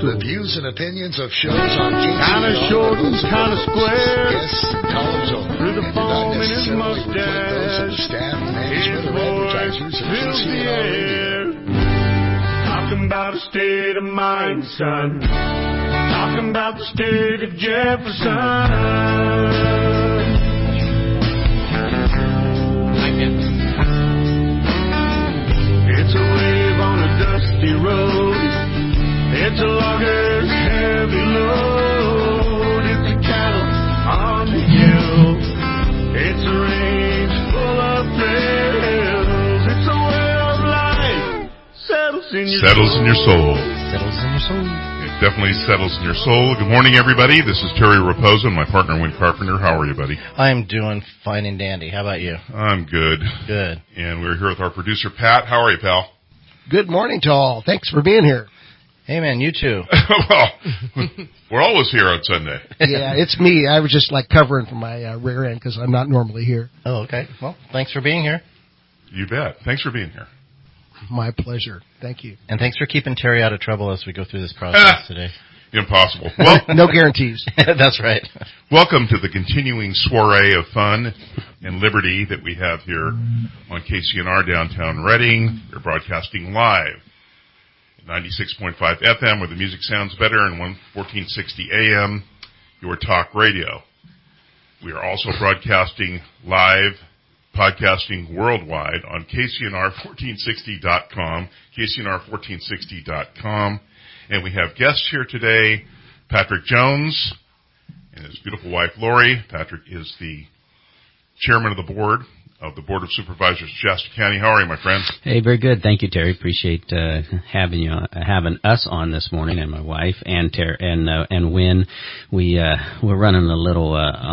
The views and opinions of shows on KCR kind of short and kind of square, guests and columns only, through the and do not foam in his necessarily reflect those of the mustache. staff, His management, or voice advertisers of fills the KCR Radio. air. Talking about a state of mind, son. Talking about the state of Jefferson. It's a wave on a dusty road. It's a logger's heavy load. It's a cattle on the hill. It's a range full of thrills. It's a way of life. Settles in your soul. Settles in your soul. It definitely settles in your soul. Good morning, everybody. This is Terry Raposo and my partner, Win Carpenter. How are you, buddy? I'm doing fine and dandy. How about you? I'm good. Good. And we're here with our producer, Pat. How are you, pal? Good morning to all. Thanks for being here. Hey, man, you too. Well, we're always here on Sunday. Yeah, it's me. I was just like covering for my rear end because I'm not normally here. Oh, okay. Well, thanks for being here. You bet. Thanks for being here. My pleasure. Thank you. And thanks for keeping Terry out of trouble as we go through this process today. Impossible. Well, no guarantees. That's right. Welcome to the continuing soiree of fun and liberty that we have here on KCNR downtown Reading. We're broadcasting live at 96.5 FM where the music sounds better and 1460 AM, your talk radio. We are also broadcasting live, podcasting worldwide on KCNR1460.com, KCNR1460.com. And we have guests here today, Patrick Jones and his beautiful wife, Lori. Patrick is the chairman of the Board of Supervisors of Shasta County. How are you, my friend? Hey, very good. Thank you, Terry. Appreciate having us on this morning, and my wife and Win. We're running a little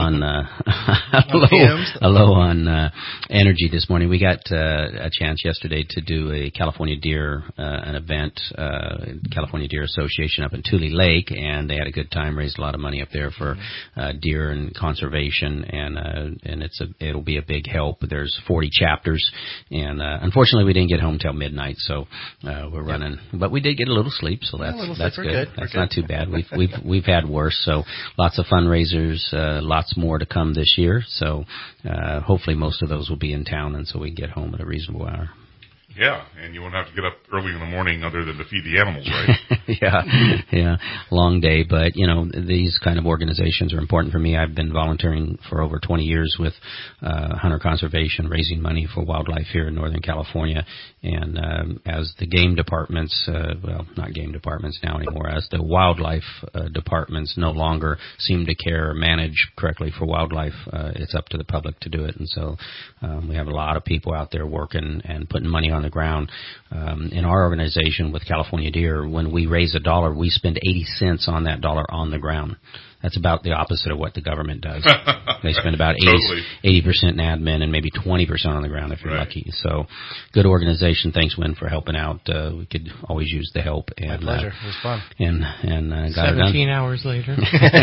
low on energy this morning. We got a chance yesterday to do a California Deer an event, California Deer Association up in Tule Lake, and they had a good time. Raised a lot of money up there for deer and conservation, and it'll be a big help. There's 40 chapters, and unfortunately we didn't get home till midnight, so we're running. But we did get a little sleep, so that's good. That's not too bad. We've had worse. So lots of fundraisers, lots more to come this year. So hopefully most of those will be in town, and so we can get home at a reasonable hour. Yeah, and you won't have to get up early in the morning other than to feed the animals, right? Yeah, long day. But, these kind of organizations are important for me. I've been volunteering for over 20 years with hunter conservation, raising money for wildlife here in Northern California. And as the game departments, not game departments now anymore, as the wildlife departments no longer seem to care or manage correctly for wildlife, it's up to the public to do it. And so we have a lot of people out there working and putting money on the ground. In our organization with California Deer, when we raise $1, we spend 80 cents on that dollar on the ground. That's about the opposite of what the government does. They spend about 80% in admin and maybe 20% on the ground if you're lucky. So, good organization. Thanks, Win, for helping out. We could always use the help. And, my pleasure. It was fun. And got 17 hours later.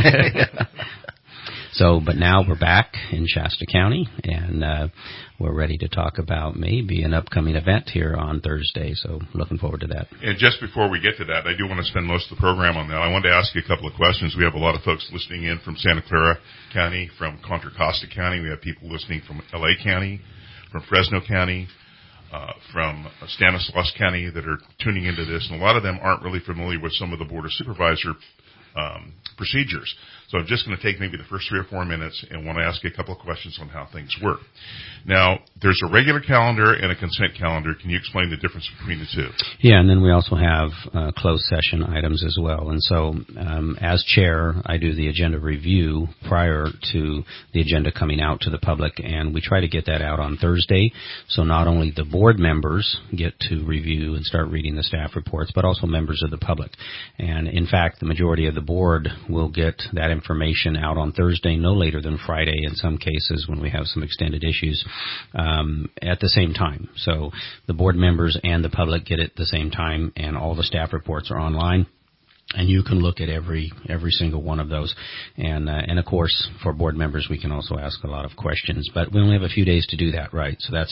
So, but now we're back in Shasta County, and we're ready to talk about maybe an upcoming event here on Thursday. So, looking forward to that. And just before we get to that, I do want to spend most of the program on that. I wanted to ask you a couple of questions. We have a lot of folks listening in from Santa Clara County, from Contra Costa County. We have people listening from L.A. County, from Fresno County, from Stanislaus County that are tuning into this. And a lot of them aren't really familiar with some of the Board of Supervisor procedures. So I'm just going to take maybe the first 3 or 4 minutes and want to ask you a couple of questions on how things work. Now, there's a regular calendar and a consent calendar. Can you explain the difference between the two? Yeah, and then we also have closed session items as well. And so as chair, I do the agenda review prior to the agenda coming out to the public, and we try to get that out on Thursday. So not only the board members get to review and start reading the staff reports, but also members of the public. And in fact, the majority of the board will get that information out on Thursday, no later than Friday in some cases when we have some extended issues, at the same time. So the board members and the public get it at the same time, and all the staff reports are online. And you can look at every single one of those. And of course, for board members, we can also ask a lot of questions. But we only have a few days to do that, right? So that's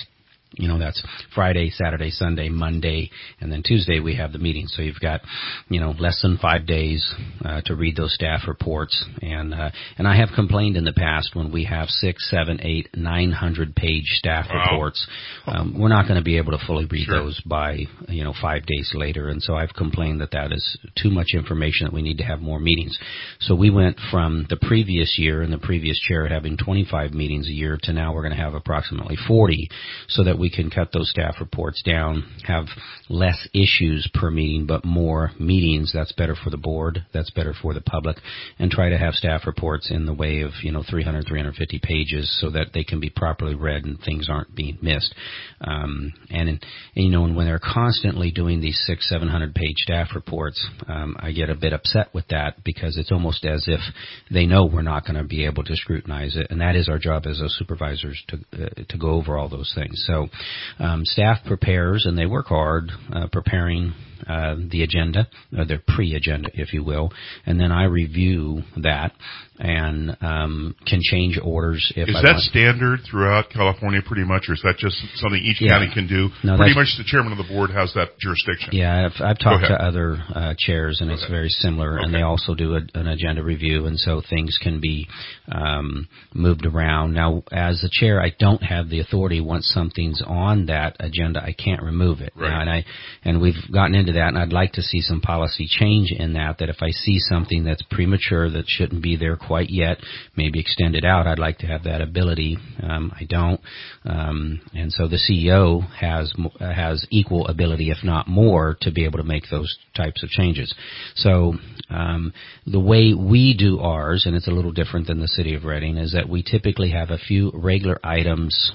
That's Friday, Saturday, Sunday, Monday, and then Tuesday we have the meeting. So you've got, less than 5 days to read those staff reports. And I have complained in the past when we have 6, 7, 8, 900 page staff reports. We're not going to be able to fully read those by 5 days later. And so I've complained that is too much information, that we need to have more meetings. So we went from the previous year and the previous chair having 25 meetings a year to now we're going to have approximately 40, so that we can cut those staff reports down, have less issues per meeting, but more meetings. That's better for the board. That's better for the public. And try to have staff reports in the way of, 300, 350 pages so that they can be properly read and things aren't being missed. And when they're constantly doing these 600, 700 page staff reports, I get a bit upset with that, because it's almost as if they know we're not going to be able to scrutinize it. And that is our job as those supervisors to go over all those things. So staff prepares, and they work hard preparing the agenda, their pre-agenda, if you will, and then I review that and can change orders if I want. Is that standard throughout California pretty much, or is that just something each county can do? No, pretty much the chairman of the board has that jurisdiction. Yeah, I've talked to other chairs, and it's very similar, and they also do an agenda review, and so things can be moved around. Now, as the chair, I don't have the authority. Once something's on that agenda, I can't remove it. Right. And we've gotten into that, and I'd like to see some policy change in that if I see something that's premature that shouldn't be there quite yet, maybe extend it out. I'd like to have that ability. I don't. And so the CEO has equal ability, if not more, to be able to make those types of changes. So the way we do ours, and it's a little different than the city of Redding, is that we typically have a few regular items,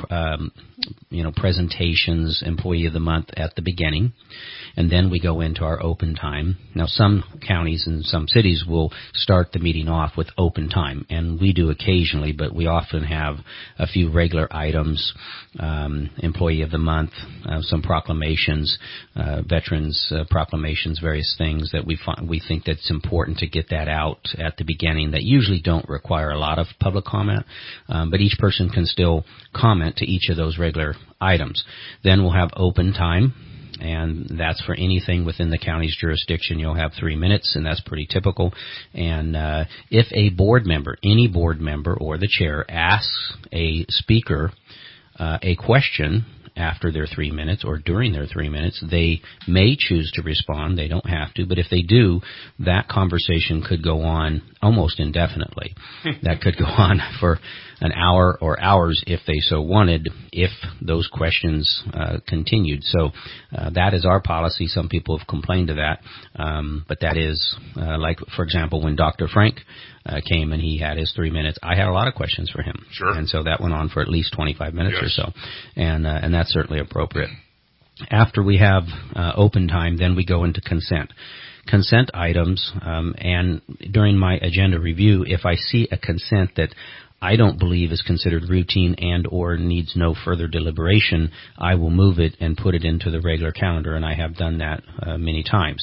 presentations, employee of the month at the beginning, and then we go into our open time. Now, some counties and some cities will start the meeting off with open time, and we do occasionally, but we often have a few regular items, employee of the month, some proclamations, veterans proclamations, various things that we think that's important to get that out at the beginning that usually don't require a lot of public comment, but each person can still comment to each of those regular items. Then we'll have open time, and that's for anything within the county's jurisdiction. You'll have 3 minutes, and that's pretty typical. And if a board member, any board member or the chair, asks a speaker a question after their 3 minutes or during their 3 minutes, they may choose to respond. They don't have to, but if they do, that conversation could go on almost indefinitely. That could go on for an hour or hours if they so wanted, if those questions continued. So that is our policy. Some people have complained to that, but that is like, for example, when Dr. Frank came and he had his 3 minutes, I had a lot of questions for him. Sure. And so that went on for at least 25 minutes or so, and that's certainly appropriate. After we have open time, then we go into consent. Consent items, and during my agenda review, if I see a consent that I don't believe is considered routine and or needs no further deliberation, I will move it and put it into the regular calendar, and I have done that many times.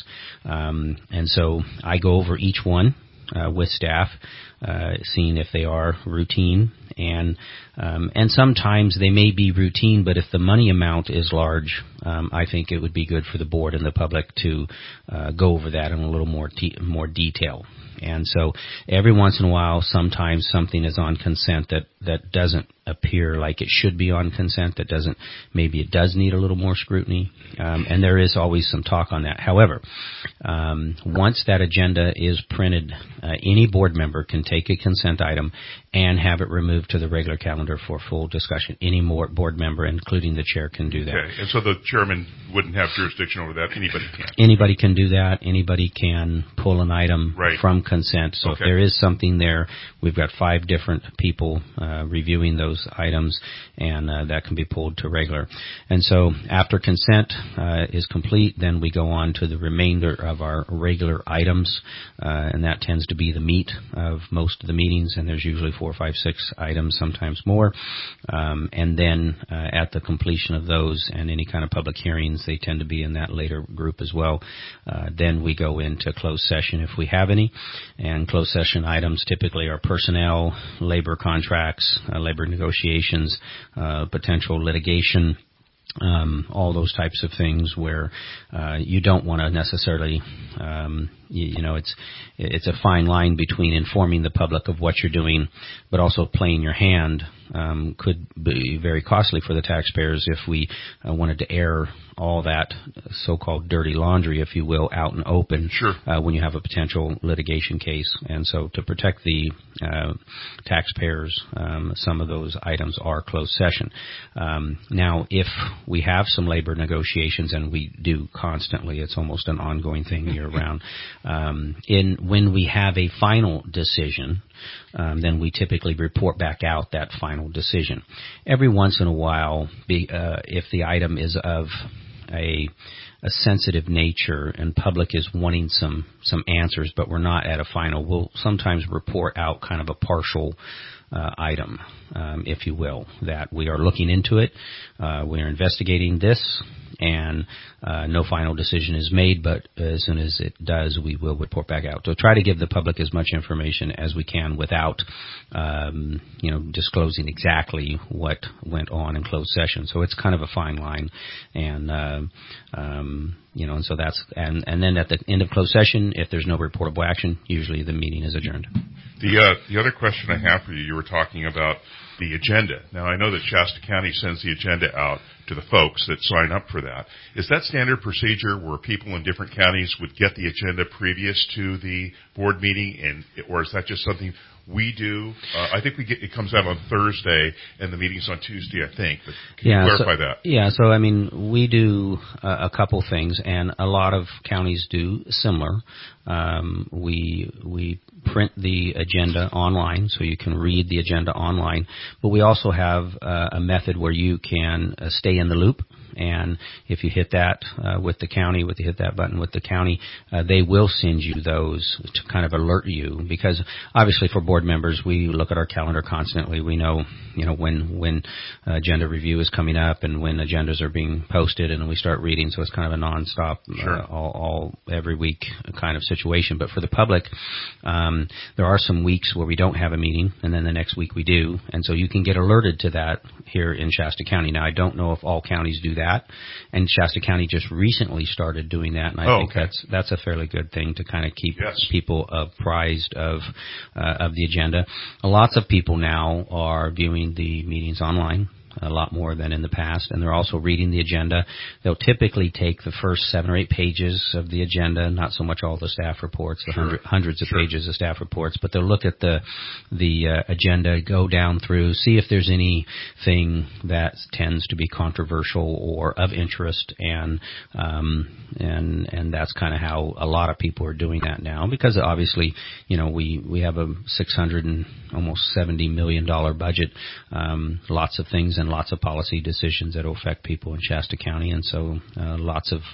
And so I go over each one with staff, seeing if they are routine, and sometimes they may be routine, but if the money amount is large, I think it would be good for the board and the public to go over that in a little more detail. And so every once in a while, sometimes something is on consent that doesn't appear like it should be on consent, maybe it does need a little more scrutiny, and there is always some talk on that. However, once that agenda is printed, any board member can take a consent item and have it removed to the regular calendar for full discussion. Any more board member, including the chair, can do that. Okay, and so the chairman wouldn't have jurisdiction over that. Anybody can. Anybody can do that. Anybody can pull an item from consent. So if there is something there, we've got 5 different people reviewing those items, and that can be pulled to regular. And so after consent is complete, then we go on to the remainder of our regular items, and that tends to be the meat of most of the meetings, and there's usually 4, 5, 6 items, sometimes more. And then at the completion of those and any kind of public hearings, they tend to be in that later group as well. Then we go into closed session if we have any, and closed session items typically are personnel, labor contracts, labor negotiations, potential litigation, all those types of things where you don't want to necessarily, it's a fine line between informing the public of what you're doing, but also playing your hand could be very costly for the taxpayers if we wanted to air all that so-called dirty laundry, if you will, out and open. Sure. When you have a potential litigation case. And so to protect the taxpayers, some of those items are closed session. Now, if we have some labor negotiations, and we do constantly, it's almost an ongoing thing year-round, when we have a final decision, then we typically report back out that final decision. Every once in a while, if the item is of a sensitive nature and public is wanting some answers, but we're not at a final, we'll sometimes report out kind of a partial item, if you will, that we are looking into it, we are investigating this, and no final decision is made, but as soon as it does, we will report back out. So try to give the public as much information as we can without, disclosing exactly what went on in closed session. So it's kind of a fine line, and and so that's and then at the end of closed session, if there's no reportable action, usually the meeting is adjourned. The other question I have for you were talking about the agenda. Now, I know that Shasta County sends the agenda out to the folks that sign up for that. Is that standard procedure where people in different counties would get the agenda previous to the board meeting, or is that just something we do? I think it comes out on Thursday, and the meeting's on Tuesday, I think. But can you clarify that? Yeah, so I mean, we do a couple things, and a lot of counties do similar. We print the agenda online, so you can read the agenda online. But we also have a method where you can stay in the loop. And if you hit that with the county, you hit that button with the county, they will send you those to kind of alert you. Because obviously for board members, we look at our calendar constantly. We know, when agenda review is coming up and when agendas are being posted, and we start reading. So it's kind of a nonstop, all every week kind of situation. But for the public, there are some weeks where we don't have a meeting, and then the next week we do. And so you can get alerted to that here in Shasta County. Now, I don't know if all counties do that, and Shasta County just recently started doing that, and I think that's a fairly good thing to kind of keep people apprised of the agenda. Lots of people now are viewing the meetings online, a lot more than in the past, and they're also reading the agenda. They'll typically take the first 7 or 8 pages of the agenda, not so much all the staff reports, hundreds of pages of staff reports, but they'll look at the agenda, go down through, see if there's anything that tends to be controversial or of interest, and that's kind of how a lot of people are doing that now, because obviously, we have a $600 and almost $70 million budget, lots of things and lots of policy decisions that will affect people in Shasta County, and so lots of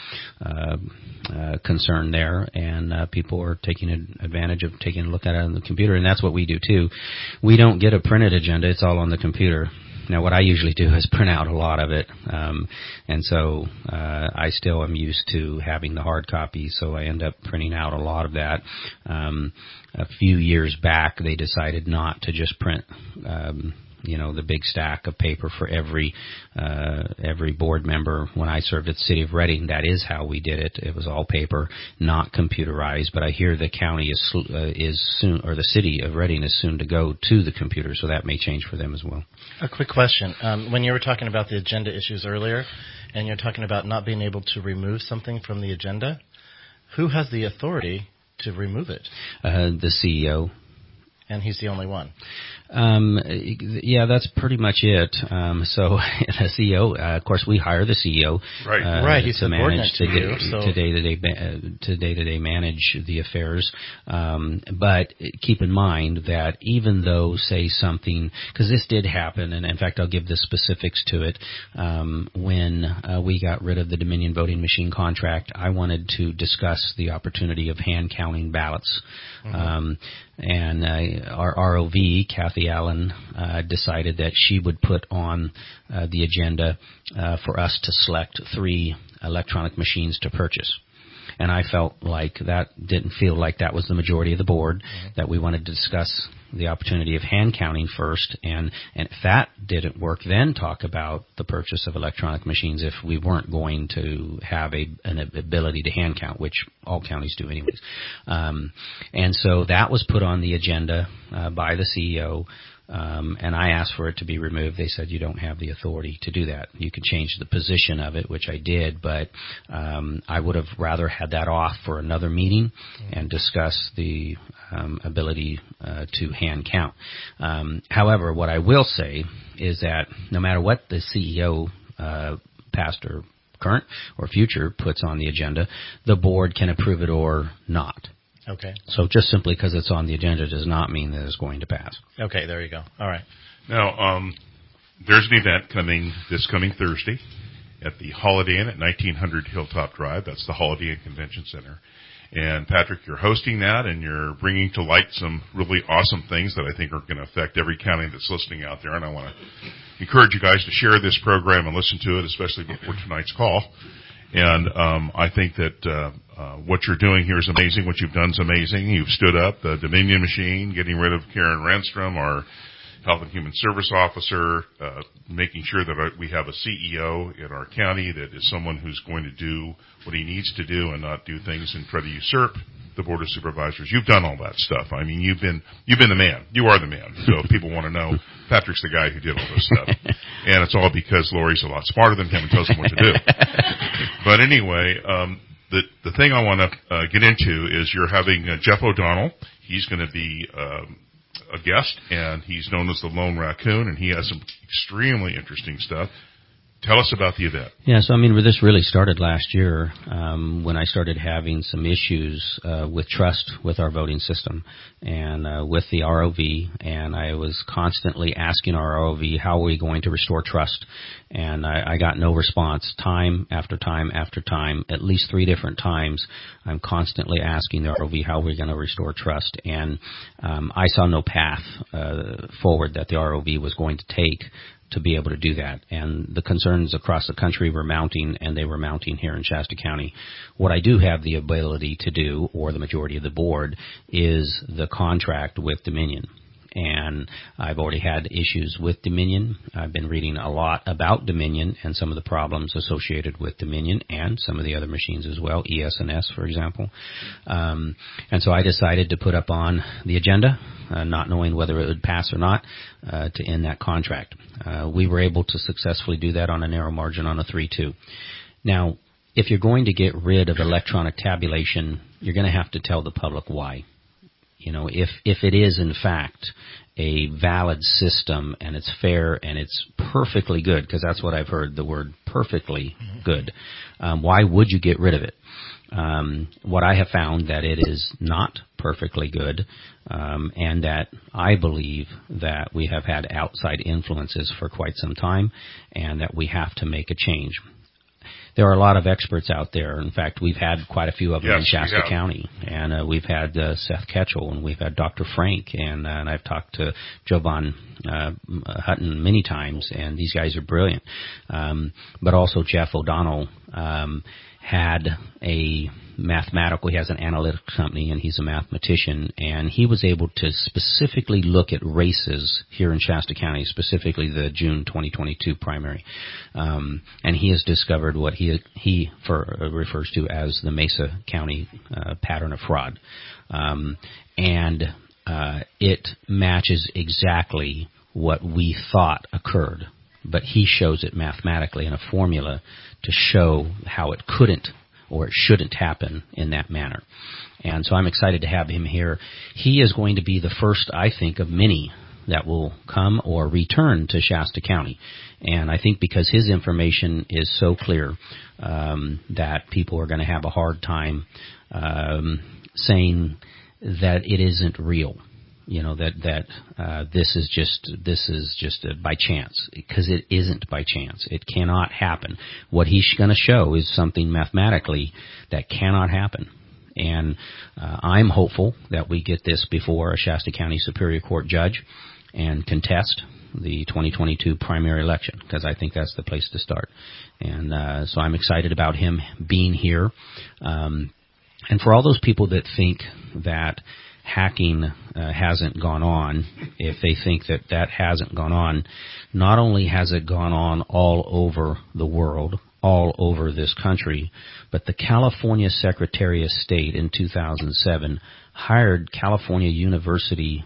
concern there, and people are taking advantage of taking a look at it on the computer, and that's what we do too. We don't get a printed agenda; it's all on the computer. Now, what I usually do is print out a lot of it, and so I still am used to having the hard copy, so I end up printing out a lot of that. A few years back, they decided not to just print the big stack of paper for every board member. When I served at the City of Reading, that is how we did it. It was all paper, not computerized. But I hear the county is soon, or the City of Reading is soon to go to the computer, so that may change for them as well. A quick question: when you were talking about the agenda issues earlier, and you're talking about not being able to remove something from the agenda, who has the authority to remove it? The CEO. And he's the only one. Yeah, that's pretty much it. So the CEO, of course, we hire the CEO. Right. He's to manage to day-to-day manage the affairs. But keep in mind that even though, say, something, because this did happen, and in fact, I'll give the specifics to it. When we got rid of the Dominion voting machine contract, I wanted to discuss the opportunity of hand counting ballots. Mm-hmm. And our ROV, Kathy Allen, decided that she would put on the agenda for us to select 3 electronic machines to purchase. and I felt like that didn't feel like that was the majority of the board, that we wanted to discuss the opportunity of hand counting first, and if that didn't work, then talk about the purchase of electronic machines if we weren't going to have an ability to hand count, which all counties do anyways. And so that was put on the agenda by the CEO. And I asked for it to be removed. They said you don't have the authority to do that. You could change the position of it, which I did, but I would have rather had that off for another meeting and discuss the ability to hand count. However, what I will say is that no matter what the CEO, past or current or future, puts on the agenda, the board can approve it or not. Okay. So just simply because it's on the agenda does not mean that it's going to pass. Okay, there you go. All right. Now, there's an event this coming Thursday at the Holiday Inn at 1900 Hilltop Drive. That's the Holiday Inn Convention Center. And Patrick, you're hosting that, and you're bringing to light some really awesome things that I think are going to affect every county that's listening out there. And I want to encourage you guys to share this program and listen to it, especially before tonight's call. And I think that what you're doing here is amazing. What you've done is amazing. You've stood up the Dominion machine, getting rid of Karen Renstrom, our Health and Human Service Officer, making sure that we have a CEO in our county that is someone who's going to do what he needs to do and not do things and try to usurp the Board of Supervisors. You've done all that stuff. I mean, you've been the man. You are the man. So if people want to know, Patrick's the guy who did all this stuff. And it's all because Lori's a lot smarter than him and tells him what to do. But anyway, the thing I want to get into is you're having Jeff O'Donnell. He's going to be a guest, and he's known as the Lone Raccoon, and he has some extremely interesting stuff. Tell us about the event. Yeah, so this really started last year when I started having some issues with trust with our voting system and with the ROV, and I was constantly asking our ROV, how are we going to restore trust? And I got no response. Time after time after time, at least 3 different times, I'm constantly asking the ROV, how are we going to restore trust? And I saw no path forward that the ROV was going to take to be able to do that. And the concerns across the country were mounting, and they were mounting here in Shasta County. What I do have the ability to do, or the majority of the board, is the contract with Dominion. And I've already had issues with Dominion. I've been reading a lot about Dominion and some of the problems associated with Dominion and some of the other machines as well, ES&S, for example. And so I decided to put up on the agenda, not knowing whether it would pass or not, to end that contract. We were able to successfully do that on a narrow margin on a 3-2. Now, if you're going to get rid of electronic tabulation, you're going to have to tell the public why. You know, if it is in fact a valid system and it's fair and it's perfectly good, because that's what I've heard, the word perfectly good, why would you get rid of it? What I have found that it is not perfectly good, and that I believe that we have had outside influences for quite some time, and that we have to make a change. There are a lot of experts out there. In fact, we've had quite a few of them in Shasta County. And we've had Seth Ketchell, and we've had Dr. Frank, and I've talked to Joban Hutton many times, and these guys are brilliant. But also Jeff O'Donnell had he has an analytics company, and he's a mathematician, and he was able to specifically look at races here in Shasta County, specifically the June 2022 primary. And he has discovered what he refers to as the Mesa County pattern of fraud. And it matches exactly what we thought occurred. But he shows it mathematically in a formula to show how it couldn't or it shouldn't happen in that manner. And so I'm excited to have him here. He is going to be the first, I think, of many that will come or return to Shasta County. And I think because his information is so clear that people are going to have a hard time saying that it isn't real. You know, that this is just by chance, because it isn't by chance. It cannot happen. What he's going to show is something mathematically that cannot happen. And I'm hopeful that we get this before a Shasta County Superior Court judge and contest the 2022 primary election, because I think that's the place to start. And so I'm excited about him being here. And for all those people that think that hacking hasn't gone on, if they think that that hasn't gone on, not only has it gone on all over the world, all over this country, but the California Secretary of State in 2007 hired California University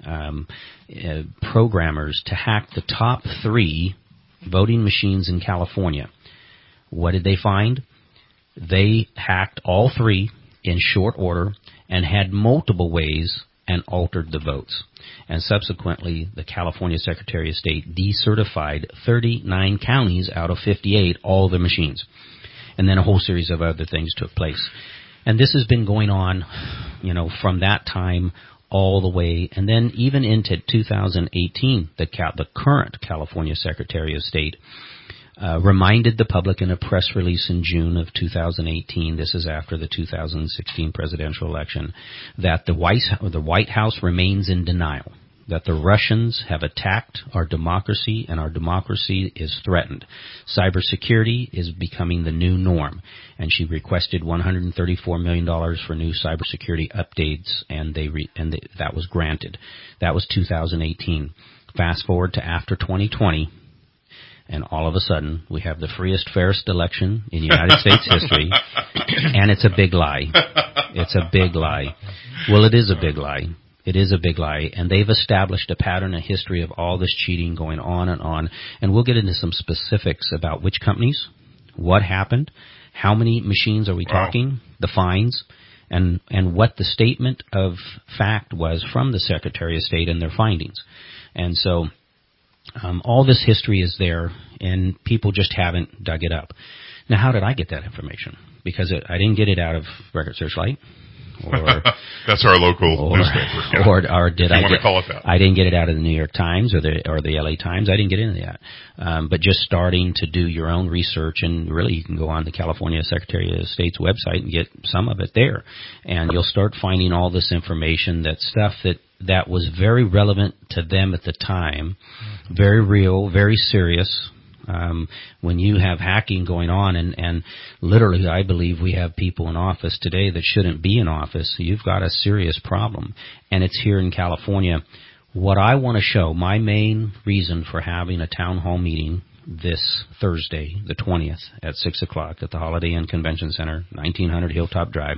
programmers to hack the top 3 voting machines in California. What did they find? They hacked all 3 in short order and had multiple ways and altered the votes. And subsequently, the California Secretary of State decertified 39 counties out of 58, all the machines. And then a whole series of other things took place. And this has been going on, from that time all the way, and then even into 2018, the current California Secretary of State reminded the public in a press release in June of 2018, this is after the 2016 presidential election, that the White House remains in denial, that the Russians have attacked our democracy and our democracy is threatened. Cybersecurity is becoming the new norm. And she requested $134 million for new cybersecurity updates, and that was granted. That was 2018. Fast forward to after 2020, and all of a sudden, we have the freest, fairest election in United States history, and it's a big lie. It's a big lie. Well, it is a big lie. It is a big lie, and they've established a pattern, a history of all this cheating going on, and we'll get into some specifics about which companies, what happened, how many machines are we talking, the fines, and what the statement of fact was from the Secretary of State and their findings. And so all this history is there, and people just haven't dug it up. Now, how did I get that information? Because I didn't get it out of Record Searchlight. Or that's our local newspaper. Yeah. Or did I want to call it that? I didn't get it out of the New York Times or the LA Times. I didn't get into that. But just starting to do your own research, and really you can go on the California Secretary of State's website and get some of it there. And you'll start finding all this information, that stuff that was very relevant to them at the time, very real, very serious. When you have hacking going on, and literally I believe we have people in office today that shouldn't be in office, you've got a serious problem. And it's here in California. What I want to show, my main reason for having a town hall meeting this Thursday, the 20th, at 6 o'clock at the Holiday Inn Convention Center, 1900 Hilltop Drive,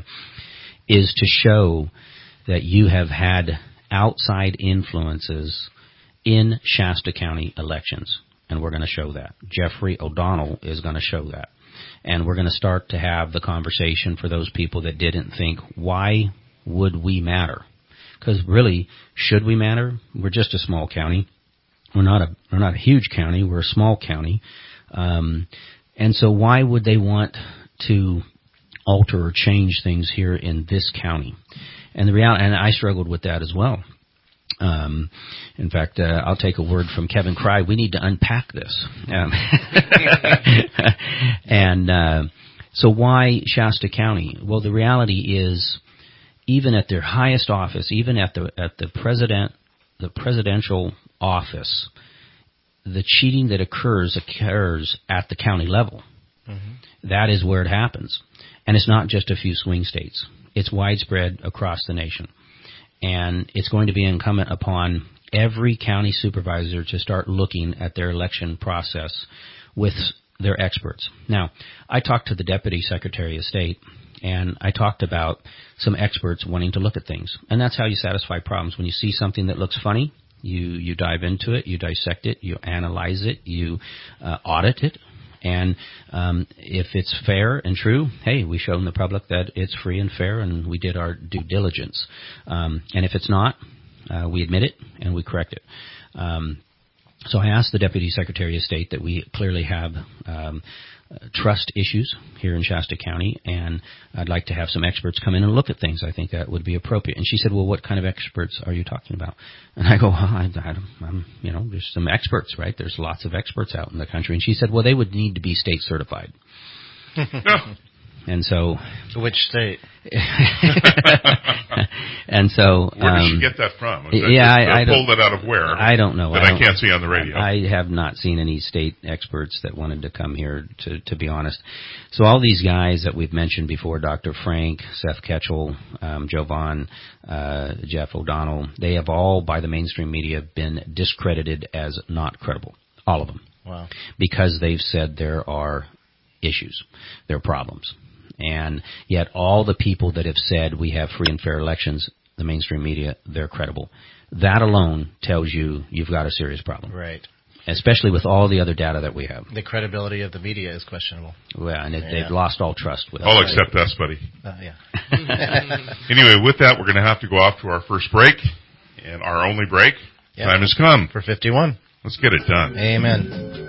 is to show that you have had outside influences in Shasta County elections. And we're going to show that. Jeffrey O'Donnell is going to show that. And we're going to start to have the conversation for those people that didn't think, why would we matter? Because really, should we matter? We're just a small county. We're not a huge county. We're a small county. And so why would they want to alter or change things here in this county? And the reality, and I struggled with that as well. In fact, I'll take a word from Kevin Cry. We need to unpack this. And so why Shasta County? Well, the reality is, even at their highest office, even at the presidential office, the cheating that occurs at the county level. Mm-hmm. That is where it happens. And it's not just a few swing states. It's widespread across the nation. And it's going to be incumbent upon every county supervisor to start looking at their election process with their experts. Now, I talked to the Deputy Secretary of State, and I talked about some experts wanting to look at things. And that's how you satisfy problems. When you see something that looks funny, you dive into it, you dissect it, you analyze it, you audit it. And if it's fair and true, hey, we show the public that it's free and fair, and we did our due diligence. And if it's not, we admit it and we correct it. So I asked the Deputy Secretary of State that we clearly have trust issues here in Shasta County, and I'd like to have some experts come in and look at things. I think that would be appropriate. And she said, well, what kind of experts are you talking about? And I go, well, I'm there's some experts, right? There's lots of experts out in the country. And she said, well, they would need to be state certified. And so, which state? And so, where did she get that from? I pulled it out of where? I don't know. That I can't see on the radio. I have not seen any state experts that wanted to come here, to be honest. So all these guys that we've mentioned before, Dr. Frank, Seth Ketchel, Joe Vaughn, Jeff O'Donnell, they have all, by the mainstream media, been discredited as not credible. All of them. Wow. Because they've said there are issues, there are problems. And yet all the people that have said we have free and fair elections, the mainstream media, they're credible. That alone tells you you've got a serious problem. Right. Especially with all the other data that we have. The credibility of the media is questionable. Well, and they've lost all trust with us. I'll accept us, buddy. Yeah. Anyway, with that, we're going to have to go off to our first break, and our only break. Yep. Time has come. For 51. Let's get it done. Amen.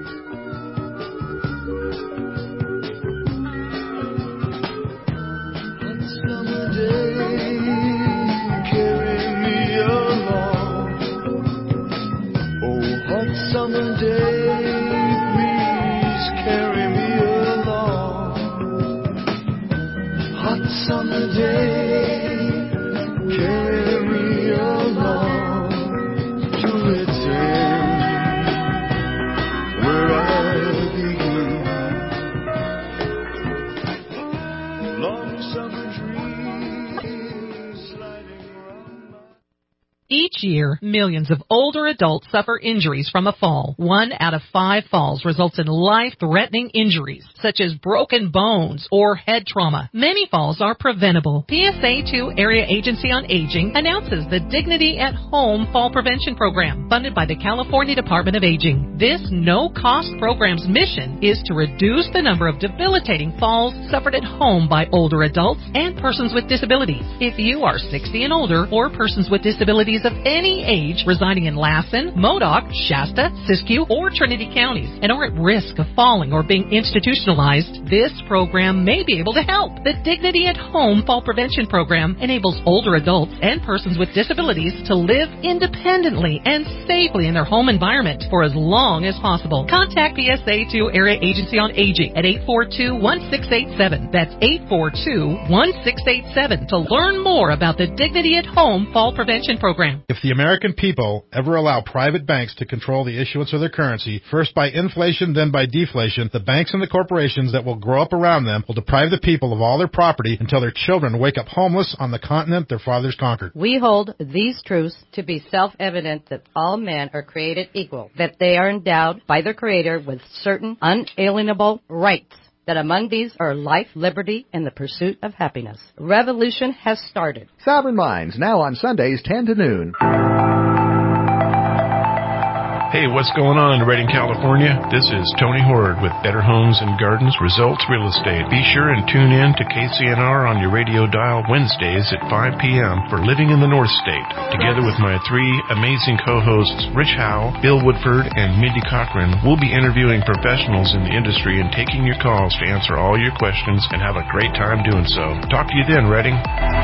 Each year, millions of older adults suffer injuries from a fall. 1 out of 5 falls results in life-threatening injuries, such as broken bones or head trauma. Many falls are preventable. PSA 2 Area Agency on Aging announces the Dignity at Home Fall Prevention Program, funded by the California Department of Aging. This no-cost program's mission is to reduce the number of debilitating falls suffered at home by older adults and persons with disabilities. If you are 60 and older or persons with disabilities of any age residing in Lassen, Modoc, Shasta, Siskiyou, or Trinity counties and are at risk of falling or being institutionalized, this program may be able to help. The Dignity at Home Fall Prevention Program enables older adults and persons with disabilities to live independently and safely in their home environment for as long as possible. Contact PSA 2 Area Agency on Aging at 842-1687. That's 842-1687 to learn more about the Dignity at Home Fall Prevention Program. If the American people ever allow private banks to control the issuance of their currency, first by inflation, then by deflation, the banks and the corporations that will grow up around them will deprive the people of all their property until their children wake up homeless on the continent their fathers conquered. We hold these truths to be self-evident that all men are created equal, that they are endowed by their Creator with certain unalienable rights, that among these are life, liberty, and the pursuit of happiness. Revolution has started. Sovereign Minds, now on Sundays 10 to noon. Hey, what's going on in Redding, California? This is Tony Horde with Better Homes and Gardens Results Real Estate. Be sure and tune in to KCNR on your radio dial Wednesdays at 5 p.m. for Living in the North State. Together with my 3 amazing co-hosts, Rich Howe, Bill Woodford, and Mindy Cochran, we'll be interviewing professionals in the industry and taking your calls to answer all your questions and have a great time doing so. Talk to you then, Redding.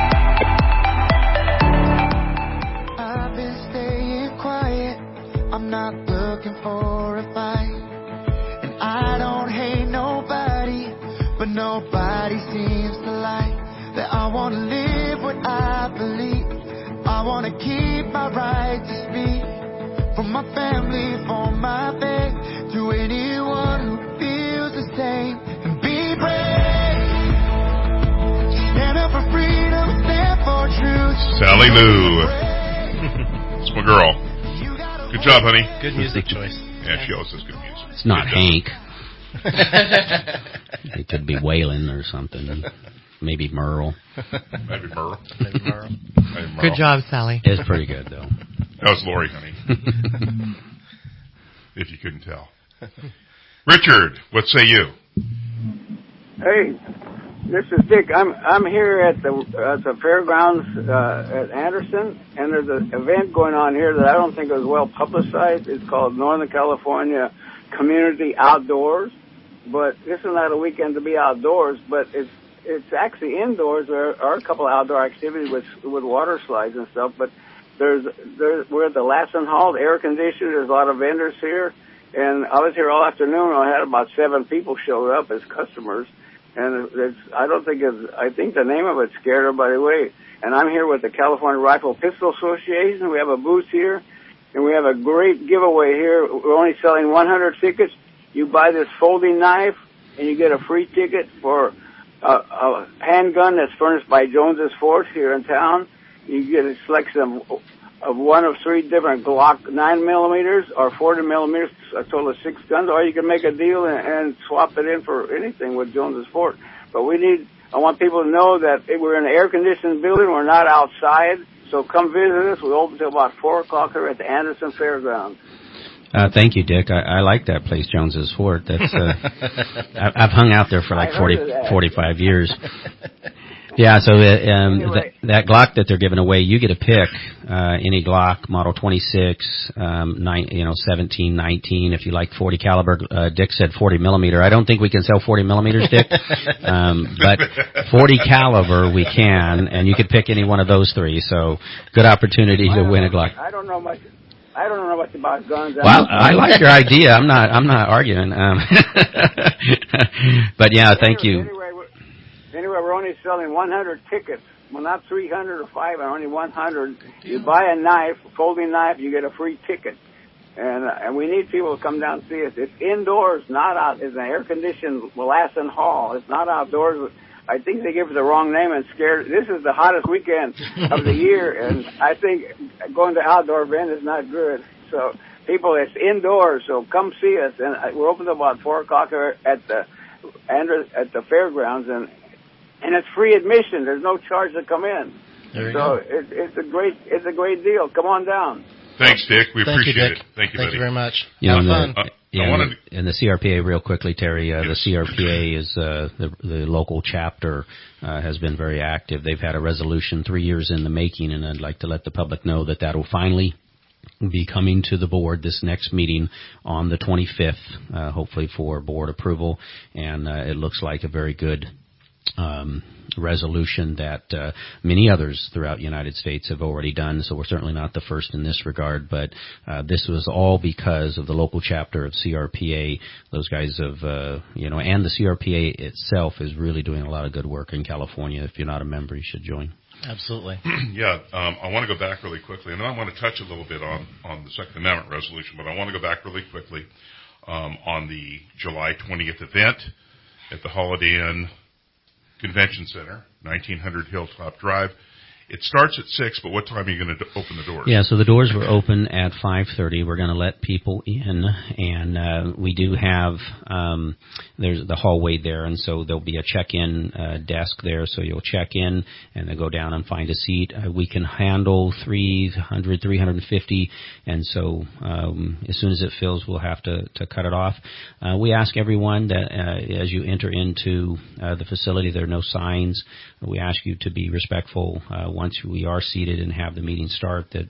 I'm not looking for a fight, and I don't hate nobody, but nobody seems to like that. I want to live what I believe. I want to keep my right to speak for my family, for my faith, to anyone who feels the same. And be brave, stand up for freedom, stand for truth. Sally Lou. It's my girl. Good job, honey. Good music choice. Yeah, she always has good music. It's not Hank. It could be Waylon or something. Maybe Merle. Maybe Merle. Good job, Sally. It's pretty good, though. That was Lori, honey. If you couldn't tell. Richard, what say you? Hey, this is Dick. I'm here at the fairgrounds at Anderson, and there's an event going on here that I don't think is well publicized. It's called Northern California Community Outdoors, but this is not a weekend to be outdoors, but it's actually indoors. There are a couple of outdoor activities with water slides and stuff, but we're at the Lassen Hall, air conditioned. There's a lot of vendors here, and I was here all afternoon. I had about 7 people showed up as customers. And I think the name of it scared everybody away. And I'm here with the California Rifle Pistol Association. We have a booth here, and we have a great giveaway here. We're only selling 100 tickets. You buy this folding knife, and you get a free ticket for a handgun that's furnished by Jones's Fort here in town. You get a selection of one of three different Glock 9mm or 40mm, a total of 6 guns, or you can make a deal and swap it in for anything with Jones's Fort. But I want people to know that we're in an air-conditioned building, we're not outside, so come visit us. We open till about 4 o'clock here at the Anderson Fairgrounds. Thank you, Dick. I like that place, Jones's Fort. That's I've hung out there for like 45 years. Yeah, so anyway. that Glock that they're giving away, you get to pick any Glock, model 26, 17, 19. If you like 40 caliber, Dick said 40 millimeter. I don't think we can sell 40 millimeters, Dick, but 40 caliber we can, and you could pick any one of those three. So good opportunity to win a Glock. I don't know much about guns. Well, I like your idea. I'm not arguing. But yeah, thank you. Anyway, we're only selling 100 tickets. Well, not 300 or 500, only 100. You buy a knife, a folding knife, you get a free ticket. And we need people to come down and see us. It's indoors, not out. It's an air-conditioned Lassen Hall. It's not outdoors. I think they gave it the wrong name and scared. This is the hottest weekend of the year, and I think going to outdoor event is not good. So, people, it's indoors, so come see us. And we're open till about 4 o'clock at the fairgrounds, and it's free admission. There's no charge to come in. So it's a great deal. Come on down. Thanks, Dick. We appreciate you, Dick. it. Thank you, buddy. Thank you very much. And the CRPA, real quickly, Terry, the CRPA is the local chapter has been very active. They've had a resolution 3 years in the making, and I'd like to let the public know that will finally be coming to the board this next meeting on the 25th, hopefully for board approval, and it looks like a very good resolution that many others throughout the United States have already done, so we're certainly not the first in this regard, but this was all because of the local chapter of CRPA. Those guys have, and the CRPA itself is really doing a lot of good work in California. If you're not a member, you should join. Absolutely. Yeah, I want to go back really quickly, and I want to touch a little bit on the Second Amendment resolution, but I want to go back really quickly on the July 20th event at the Holiday Inn Convention Center, 1900 Hilltop Drive. It starts at 6, but what time are you going to open the doors? Yeah, so the doors were open at 5:30. We're going to let people in, and we do have there's the hallway there, and so there'll be a check-in desk there, so you'll check in and then go down and find a seat. We can handle 300, 350, and so as soon as it fills, we'll have to cut it off. We ask everyone that as you enter into the facility, there are no signs. We ask you to be respectful once we are seated and have the meeting start, that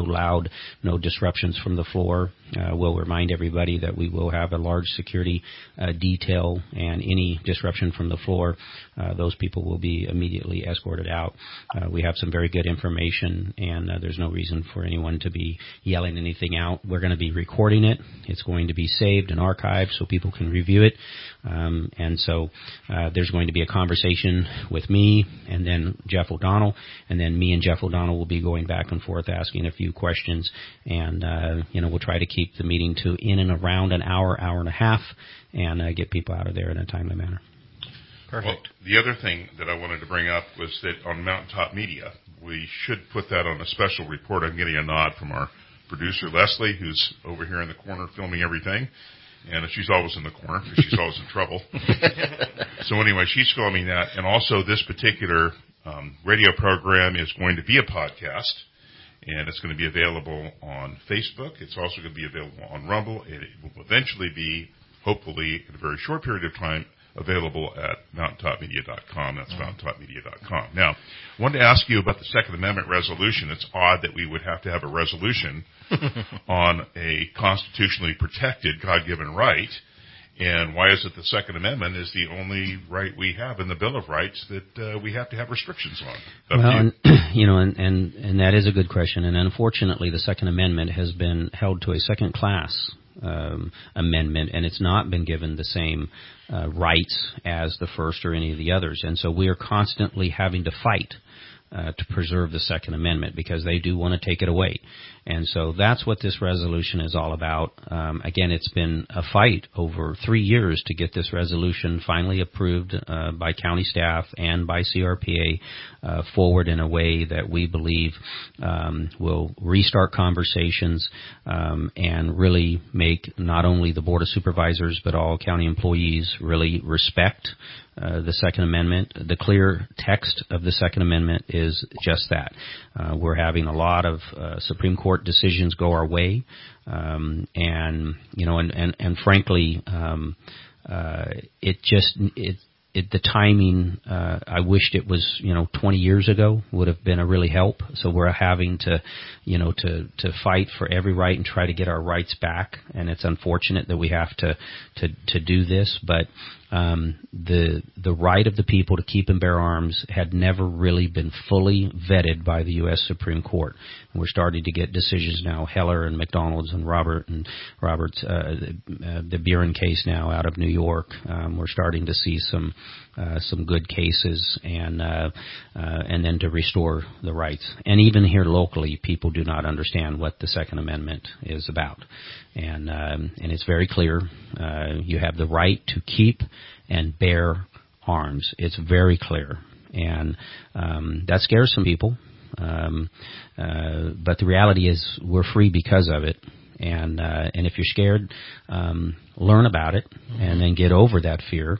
no disruptions from the floor. We'll remind everybody that we will have a large security detail, and any disruption from the floor, those people will be immediately escorted out. We have some very good information, and there's no reason for anyone to be yelling anything out. We're going to be recording it. It's going to be saved and archived so people can review it. And so there's going to be a conversation with me and then Jeff O'Donnell, and then me and Jeff O'Donnell will be going back and forth asking a few questions, and we'll try to keep the meeting to in and around an hour and a half, and get people out of there in a timely manner. Perfect. Well, the other thing that I wanted to bring up was that on Mountaintop Media, we should put that on a special report. I'm getting a nod from our producer, Leslie, who's over here in the corner filming everything. And she's always in the corner because she's always in trouble. So anyway, she's filming that. And also this particular radio program is going to be a podcast, and it's going to be available on Facebook. It's also going to be available on Rumble. And it will eventually be, hopefully, in a very short period of time, available at mountaintopmedia.com. That's mountaintopmedia.com. Now, I wanted to ask you about the Second Amendment resolution. It's odd that we would have to have a resolution on a constitutionally protected, God-given right. And why is it the Second Amendment is the only right we have in the Bill of Rights that we have to have restrictions on? And that is a good question. And unfortunately, the Second Amendment has been held to a second class amendment, and it's not been given the same rights as the first or any of the others. And so we are constantly having to fight to preserve the Second Amendment because they do want to take it away. And so that's what this resolution is all about. Again, it's been a fight over 3 years to get this resolution finally approved by county staff and by CRPA forward in a way that we believe will restart conversations and really make not only the Board of Supervisors but all county employees really respect the Second Amendment. The clear text of the Second Amendment is just that. We're having a lot of Supreme Court decisions go our way, and frankly, the timing, I wished it was, 20 years ago would have been a really help. So we're having to fight for every right and try to get our rights back. And it's unfortunate that we have to do this, but the right of the people to keep and bear arms had never really been fully vetted by the U.S. Supreme Court. And we're starting to get decisions now, Heller and McDonald's and Roberts, the Buren case now out of New York. We're starting to see some good cases, and then to restore the rights. And even here locally, people do not understand what the Second Amendment is about. And it's very clear. You have the right to keep and bear arms. It's very clear. And that scares some people. But the reality is we're free because of it. And if you're scared, learn about it and then get over that fear,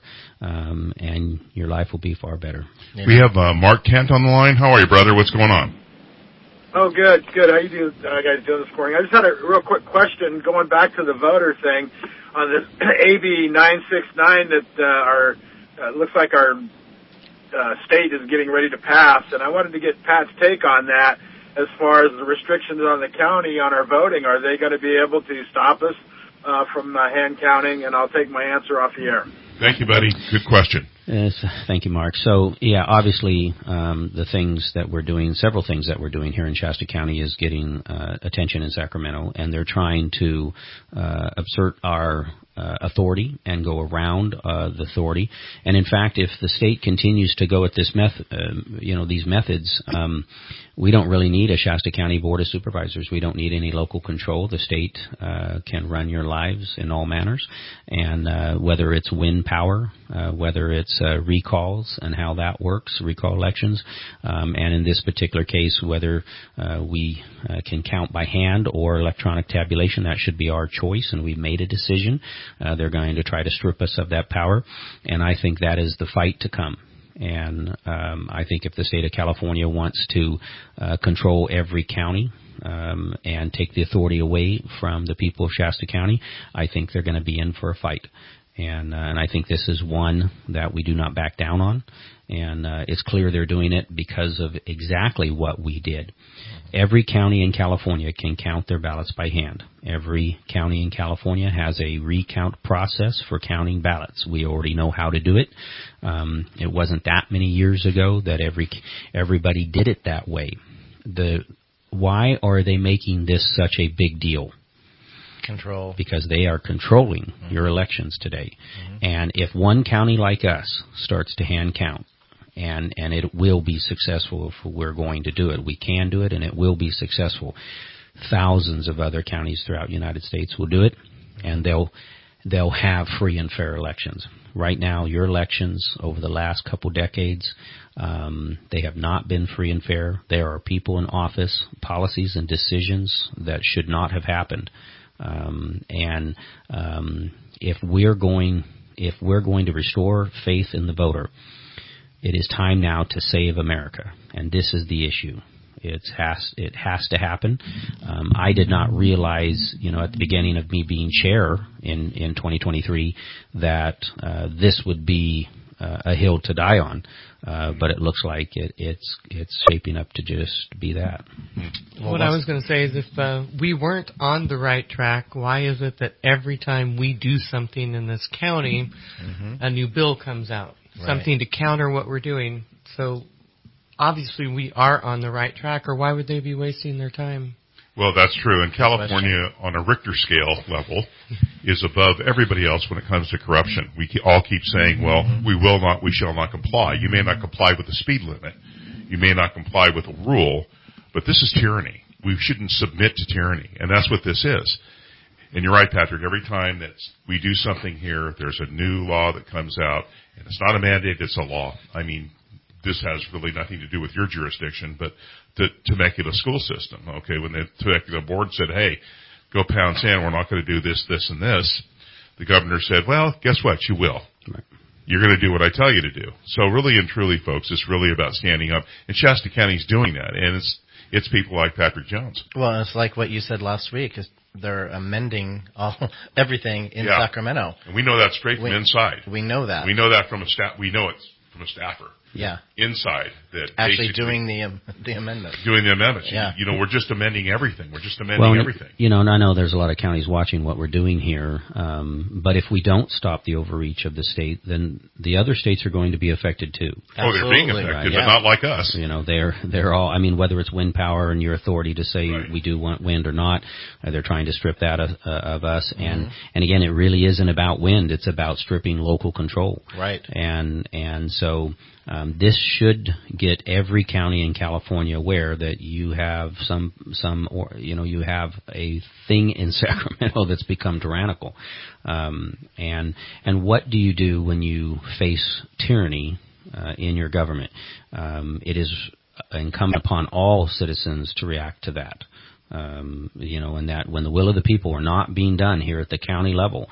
and your life will be far better. We have Mark Kent on the line. How are you, brother? What's going on? Oh, good. How you guys doing this morning? I just had a real quick question going back to the voter thing on this AB 969 that looks like our state is getting ready to pass, and I wanted to get Pat's take on that. As far as the restrictions on the county on our voting, are they going to be able to stop us from hand counting? And I'll take my answer off the air. Thank you, buddy. Good question. Yes, thank you, Mark. So, yeah, obviously, the things that we're doing, several things that we're doing here in Shasta County is getting attention in Sacramento, and they're trying to assert our authority and go around the authority. And in fact, if the state continues to go at this these methods, we don't really need a Shasta County Board of Supervisors. We don't need any local control. The state can run your lives in all manners, and whether it's wind power, whether it's recalls and how that works, recall elections, and in this particular case, whether we can count by hand or electronic tabulation, that should be our choice, and we've made a decision. They're going to try to strip us of that power, and I think that is the fight to come. And I think if the state of California wants to control every county and take the authority away from the people of Shasta County, I think they're going to be in for a fight. And I think this is one that we do not back down on. And it's clear they're doing it because of exactly what we did. Every county in California can count their ballots by hand. Every county in California has a recount process for counting ballots. We already know how to do it. It wasn't that many years ago that everybody did it that way. Why are they making this such a big deal? Control. Because they are controlling your elections today. And if one county like us starts to hand count, and it will be successful if we're going to do it. We can do it, and it will be successful. Thousands of other counties throughout the United States will do it, and they'll have free and fair elections. Right now, your elections over the last couple decades, they have not been free and fair. There are people in office, policies and decisions that should not have happened. If we're going to restore faith in the voter, it is time now to save America, and this is the issue. It has to happen. I did not realize, at the beginning of me being chair in 2023, that this would be a hill to die on. But it looks like it's shaping up to just be that. What I was going to say is if we weren't on the right track, why is it that every time we do something in this county, a new bill comes out? Right. Something to counter what we're doing. So obviously we are on the right track, or why would they be wasting their time? Well, that's true. And California, on a Richter scale level, is above everybody else when it comes to corruption. We all keep saying, well, we will not, we shall not comply. You may not comply with the speed limit. You may not comply with a rule, but this is tyranny. We shouldn't submit to tyranny, and that's what this is. And you're right, Patrick. Every time that we do something here, there's a new law that comes out, and it's not a mandate, it's a law. I mean, this has really nothing to do with your jurisdiction, but to Temecula school system, okay, when the Temecula board said, hey, go pound sand, we're not going to do this, this, and this, the governor said, well, guess what, you will. Right. You're going to do what I tell you to do. So really and truly, folks, it's really about standing up, and Shasta County's doing that, and it's people like Patrick Jones. Well, it's like what you said last week, is they're amending everything in Sacramento. And we know that straight from inside. We know that. We know that from a we know it from a staffer. Yeah. Inside that actually doing the amendment. Doing the amendments. Yeah. You know, we're just amending everything. We're just amending everything. You know, and I know there's a lot of counties watching what we're doing here. But if we don't stop the overreach of the state, then the other states are going to be affected too. Oh, they're being affected, but not like us. You know, they're all, I mean, whether it's wind power and your authority to say we do want wind or not, they're trying to strip that of us. And again, it really isn't about wind. It's about stripping local control. Right. And so, this should get every county in California aware that you have you have a thing in Sacramento that's become tyrannical. And what do you do when you face tyranny in your government? It is incumbent upon all citizens to react to that. And that when the will of the people are not being done here at the county level,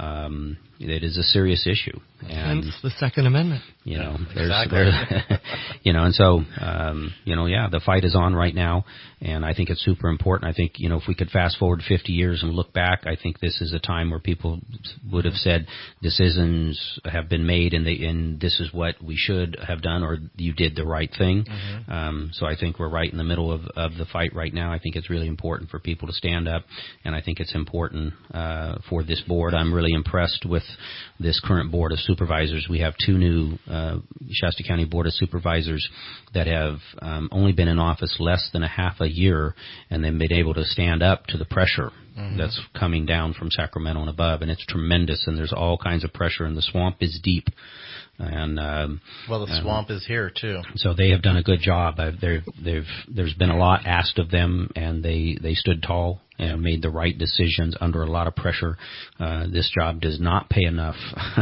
it is a serious issue. And hence the Second Amendment. There's and so, the fight is on right now, and I think it's super important. I think, if we could fast forward 50 years and look back, I think this is a time where people would have said decisions have been made and this is what we should have done, or you did the right thing. So I think we're right in the middle of the fight right now. I think it's really important for people to stand up, and I think it's important for this board. I'm really impressed with this current board of supervisors. We have two new Shasta County Board of Supervisors that have only been in office less than a half a year, and they've been able to stand up to the pressure that's coming down from Sacramento and above, and it's tremendous, and there's all kinds of pressure, and the swamp is deep. And the swamp is here too. So they have done a good job. There's been a lot asked of them, and they stood tall and made the right decisions under a lot of pressure. This job does not pay enough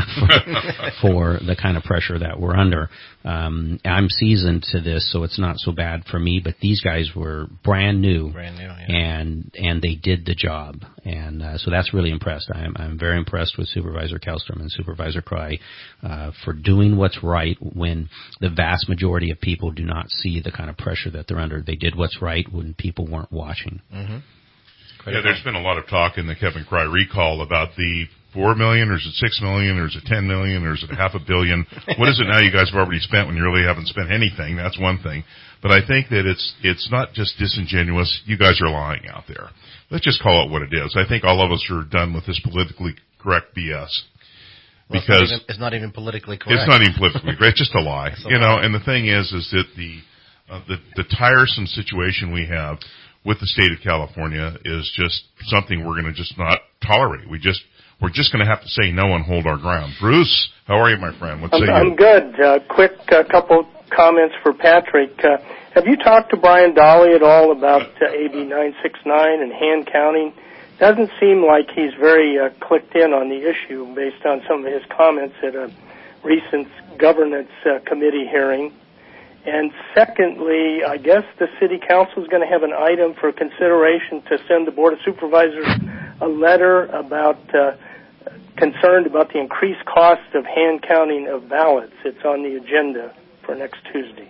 for the kind of pressure that we're under. I'm seasoned to this, so it's not so bad for me, but these guys were brand new, and they did the job. And so that's really impressed. I'm very impressed with Supervisor Kallstrom and Supervisor Cry for doing what's right when the vast majority of people do not see the kind of pressure that they're under. They did what's right when people weren't watching. Yeah, there's been a lot of talk in the Kevin Cry recall about the $4 million, or is it $6 million, or is it $10 million, or is it $500 million? What is it now you guys have already spent when you really haven't spent anything? That's one thing. But I think that it's not just disingenuous. You guys are lying out there. Let's just call it what it is. I think all of us are done with this politically correct BS. Well, because it's not even politically correct. It's not even politically correct. It's just a lie. And the thing is that the tiresome situation we have with the state of California is just something we're going to just not tolerate. We're just going to have to say no and hold our ground. Bruce, how are you, my friend? I'm good. Quick couple comments for Patrick. Have you talked to Brian Dolly at all about AB 969 and hand counting? Doesn't seem like he's very clicked in on the issue based on some of his comments at a recent governance committee hearing. And secondly, I guess the city council is going to have an item for consideration to send the Board of Supervisors a letter about concerned about the increased cost of hand counting of ballots. It's on the agenda for next Tuesday.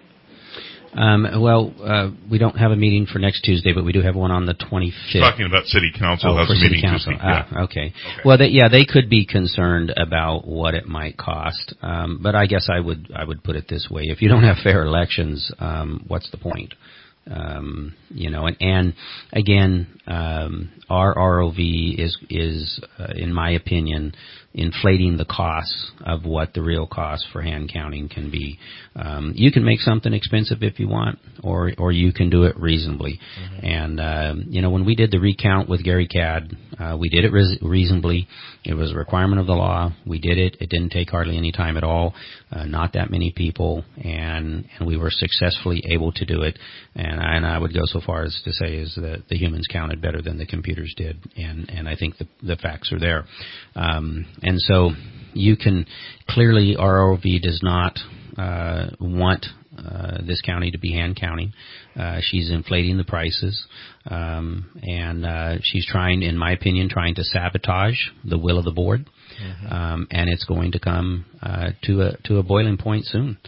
We don't have a meeting for next Tuesday, but we do have one on the 25th. Talking about city council has a meeting Tuesday. Okay. Well, they could be concerned about what it might cost. But I guess I would put it this way: if you don't have fair elections, what's the point? And again, our ROV is in my opinion, inflating the costs of what the real cost for hand counting can be. You can make something expensive if you want, or you can do it reasonably. Mm-hmm. And, when we did the recount with Gary Cadd, we did it reasonably. It was a requirement of the law. We did it. It didn't take hardly any time at all. Not that many people, and we were successfully able to do it. And I would go so far as to say is that the humans counted better than the computers did, and I think the facts are there. And so you can clearly, ROV does not want this county to be hand counting. She's inflating the prices, and she's trying, in my opinion, to sabotage the will of the board. Mm-hmm. And it's going to come to a boiling point soon.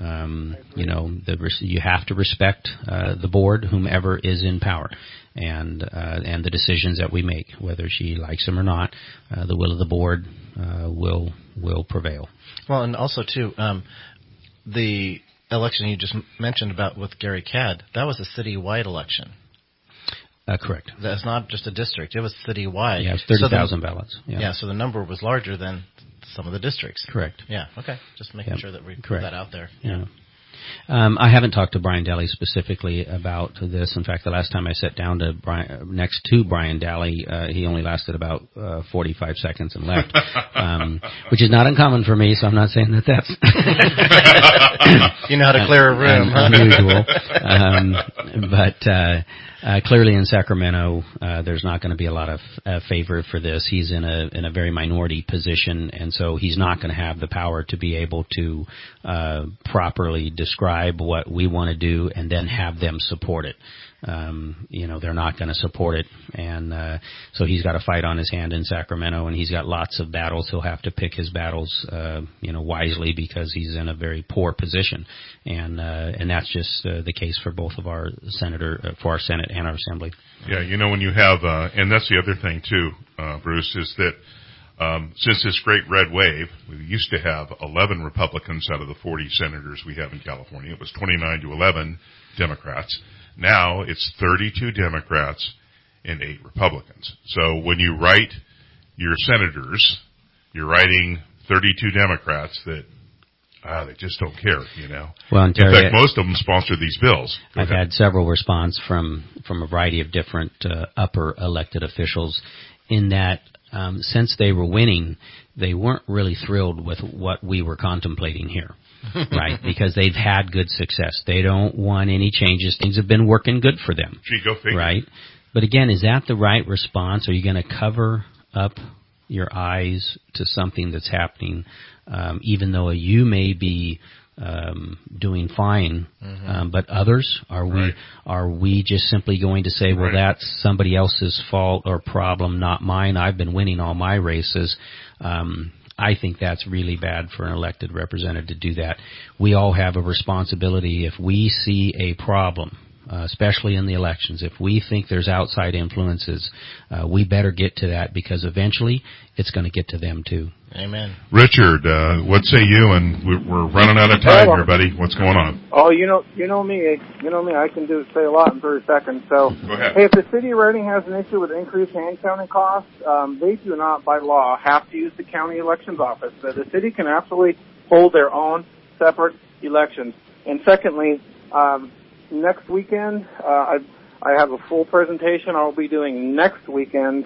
You have to respect the board, whomever is in power, and the decisions that we make, whether she likes them or not. The will of the board will prevail. Well, and also too, the election you just mentioned about with Gary Cadd, that was a citywide election. Correct. That's not just a district. It was citywide. Yeah, it was 30,000 ballots. Yeah, so the number was larger than some of the districts. Correct. Yeah, okay. Just making sure that we put that out there. Yeah. I haven't talked to Brian Daly specifically about this. In fact, the last time I sat down next to Brian Daly, he only lasted about 45 seconds and left, which is not uncommon for me, so I'm not saying that's... You know how to clear a room. Unusual. But clearly in Sacramento, there's not going to be a lot of favor for this. He's in a very minority position, and so he's not going to have the power to be able to properly describe what we want to do and then have them support it. They're not going to support it, and so he's got a fight on his hand in Sacramento, and he's got lots of battles. He'll have to pick his battles, wisely, because he's in a very poor position, and that's just the case for both of our for our Senate and our Assembly. Yeah, when you have, and that's the other thing too, Bruce, is that since this great red wave, we used to have 11 Republicans out of the 40 senators we have in California. It was 29 to 11 Democrats. Now it's 32 Democrats and 8 Republicans. So when you write your senators, you're writing 32 Democrats that they just don't care, Well, in fact, most of them sponsor these bills. I've had several response from a variety of different upper elected officials in that since they were winning, they weren't really thrilled with what we were contemplating here. Right, because they've had good success. They don't want any changes. Things have been working good for them. Gee, go figure. Right? But again, is that the right response? Are you going to cover up your eyes to something that's happening, even though you may be doing fine, but others? Are we just simply going to say, well, that's somebody else's fault or problem, not mine? I've been winning all my races. I think that's really bad for an elected representative to do that. We all have a responsibility. If we see a problem, especially in the elections, if we think there's outside influences, we better get to that, because eventually it's going to get to them too. Amen. Richard, what say you? And we're running out of time here, buddy. What's going on? Oh, you know me. I can say a lot in 30 seconds. So, go ahead. Hey, if the city of Redding has an issue with increased hand counting costs, they do not, by law, have to use the county elections office. So the city can absolutely hold their own separate elections. And secondly, next weekend, I have a full presentation I'll be doing next weekend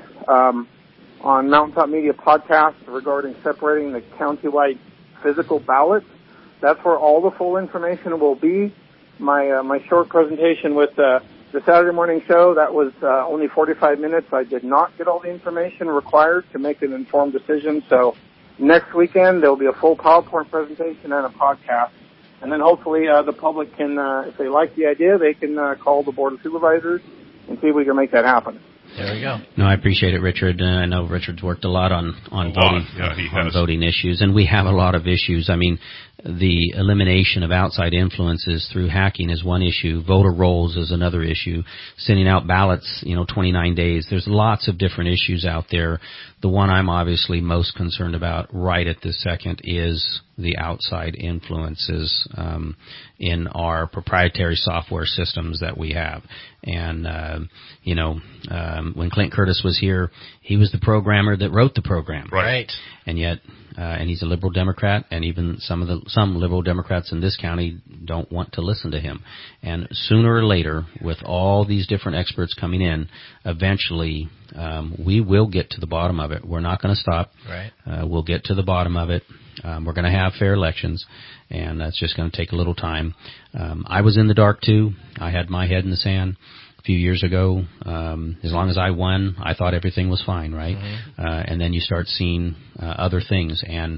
on Mountaintop Media Podcast regarding separating the countywide physical ballots. That's where all the full information will be. My short presentation with the Saturday morning show, that was only 45 minutes. I did not get all the information required to make an informed decision. So next weekend, there will be a full PowerPoint presentation and a podcast. And then hopefully the public can, if they like the idea, they can call the Board of Supervisors and see if we can make that happen. There we go. No, I appreciate it, Richard. I know Richard's worked a lot on voting, on voting issues, and we have a lot of issues. I mean, the elimination of outside influences through hacking is one issue. Voter rolls is another issue. Sending out ballots, 29 days. There's lots of different issues out there. The one I'm obviously most concerned about right at this second is the outside influences in our proprietary software systems that we have. And, when Clint Curtis was here, he was the programmer that wrote the program. Right. And yet, and he's a liberal Democrat, and even some liberal Democrats in this county don't want to listen to him. And sooner or later, with all these different experts coming in, eventually we will get to the bottom of it. We're not going to stop. Right. We'll get to the bottom of it. We're going to have fair elections, and that's just going to take a little time. I was in the dark, too. I had my head in the sand a few years ago. As long as I won, I thought everything was fine, right? Mm-hmm. And then you start seeing other things, and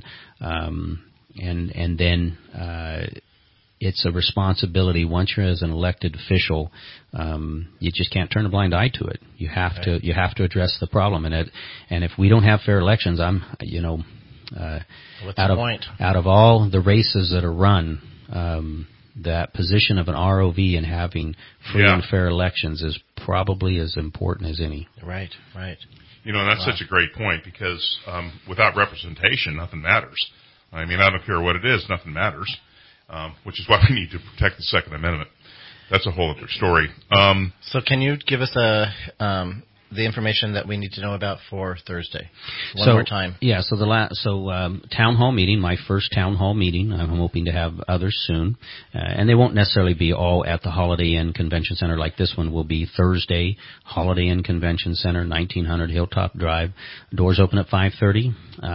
then it's a responsibility once you're as an elected official. You just can't turn a blind eye to it. You have to address the problem, and if we don't have fair elections, what's the point? Out of all the races that are run, that position of an ROV and having free and fair elections is probably as important as any. Right. And that's such a great point, because without representation, nothing matters. I mean, I don't care what it is, nothing matters, which is why we need to protect the Second Amendment. That's a whole other story. So can you give us the information that we need to know about for Thursday? One more time. Yeah, so town hall meeting, my first town hall meeting. I'm hoping to have others soon. And they won't necessarily be all at the Holiday Inn Convention Center like this one will be. Thursday, Holiday Inn Convention Center, 1900 Hilltop Drive. Doors open at 5:30,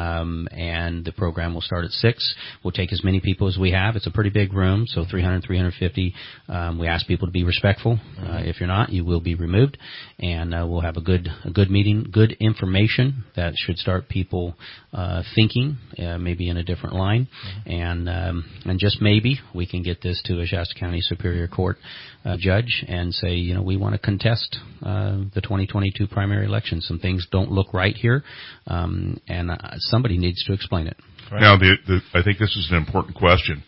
and the program will start at 6. We'll take as many people as we have. It's a pretty big room, so 300, 350. We ask people to be respectful. If you're not, you will be removed. And we'll have a good meeting, good information that should start people thinking, maybe in a different line, and just maybe we can get this to a Shasta County Superior Court judge and say, we want to contest the 2022 primary election. Some things don't look right here, and somebody needs to explain it. Right. Now, I think this is an important question.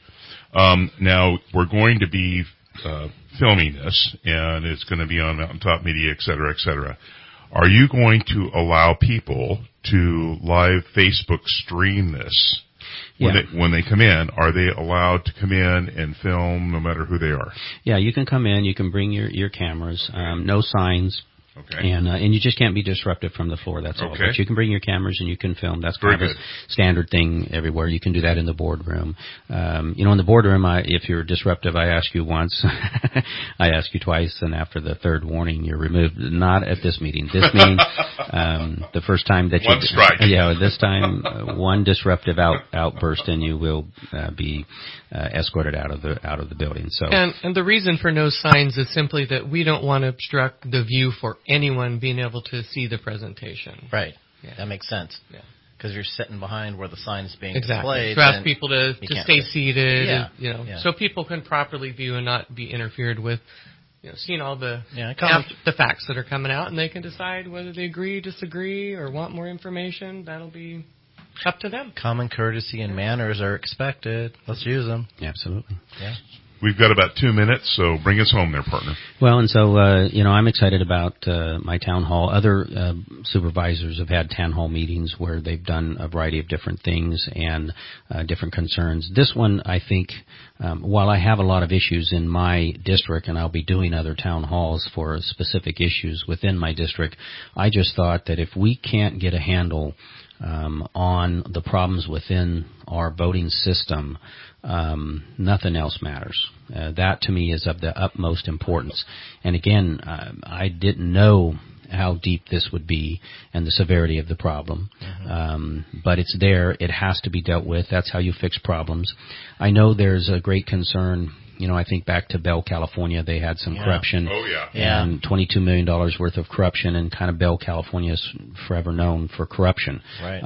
Now, we're going to be filming this, and it's going to be on Mountaintop Media, et cetera, et cetera. Are you going to allow people to live Facebook stream this? When they come in, are they allowed to come in and film no matter who they are? Yeah, you can come in. You can bring your cameras. No signs. Okay. And you just can't be disruptive from the floor, that's all. Okay. But you can bring your cameras and you can film. That's kind of a standard thing everywhere. You can do that in the boardroom. In the boardroom, if you're disruptive, I ask you once, I ask you twice, and after the third warning, you're removed. Not at this meeting. This meeting, the first time that one strike. Yeah, this time, one disruptive outburst, and you will be escorted out of the building. So, and the reason for no signs is simply that we don't want to obstruct the view for anyone being able to see the presentation. Right. Yeah. That makes sense. Yeah. Because you're sitting behind where the sign is being displayed. displayed. To ask people to stay seated, Yeah. so people can properly view and not be interfered with. Seeing all the facts that are coming out, and they can decide whether they agree, disagree, or want more information. That'll be up to them. Common courtesy and manners are expected. Let's use them. Absolutely. Yeah. We've got about 2 minutes, so bring us home there, partner. Well, and so, I'm excited about my town hall. Other supervisors have had town hall meetings where they've done a variety of different things and different concerns. This one, I think, while I have a lot of issues in my district, and I'll be doing other town halls for specific issues within my district, I just thought that if we can't get a handle on the problems within our voting system, nothing else matters. That to me is of the utmost importance. And again, I didn't know how deep this would be and the severity of the problem. But it's there. It has to be dealt with. That's how you fix problems. I know there's a great concern. I think back to Bell, California, they had some corruption. Oh, yeah. And $22 million worth of corruption, and kind of Bell, California is forever known for corruption. Right.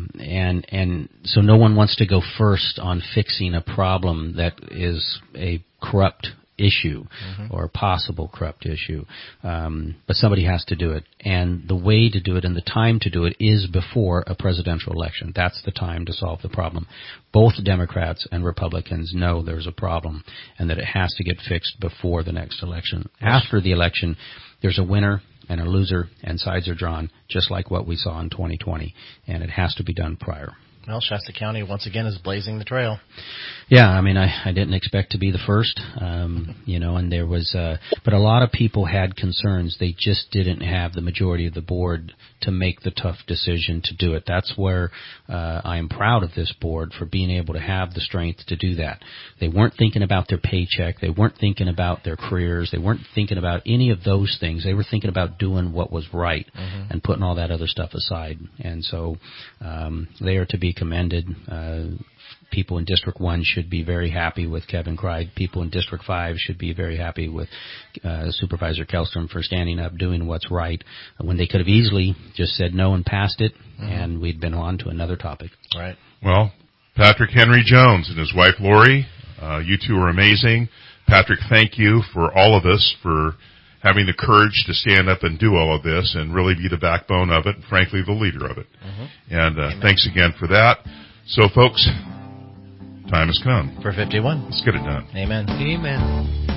And so no one wants to go first on fixing a problem that is a corrupt issue or a possible corrupt issue. But somebody has to do it. And the way to do it and the time to do it is before a presidential election. That's the time to solve the problem. Both Democrats and Republicans know there's a problem and that it has to get fixed before the next election. After the election, there's a winner and a loser, and sides are drawn, just like what we saw in 2020. And it has to be done prior. Well, Shasta County, once again, is blazing the trail. Yeah, I mean, I didn't expect to be the first, and there was, but a lot of people had concerns. They just didn't have the majority of the board to make the tough decision to do it. That's where I am proud of this board for being able to have the strength to do that. They weren't thinking about their paycheck. They weren't thinking about their careers. They weren't thinking about any of those things. They were thinking about doing what was right and putting all that other stuff aside. And so they are to be commended. People in District 1 should be very happy with Kevin Clyde. People in District 5 should be very happy with Supervisor Kellstrom for standing up, doing what's right, when they could have easily just said no and passed it, and we'd been on to another topic. Right. Well, Patrick Henry Jones and his wife Lori, you two are amazing. Patrick, thank you for all of us for having the courage to stand up and do all of this and really be the backbone of it, and frankly, the leader of it. And thanks again for that. So, folks, time has come. For 51. Let's get it done. Amen. Amen.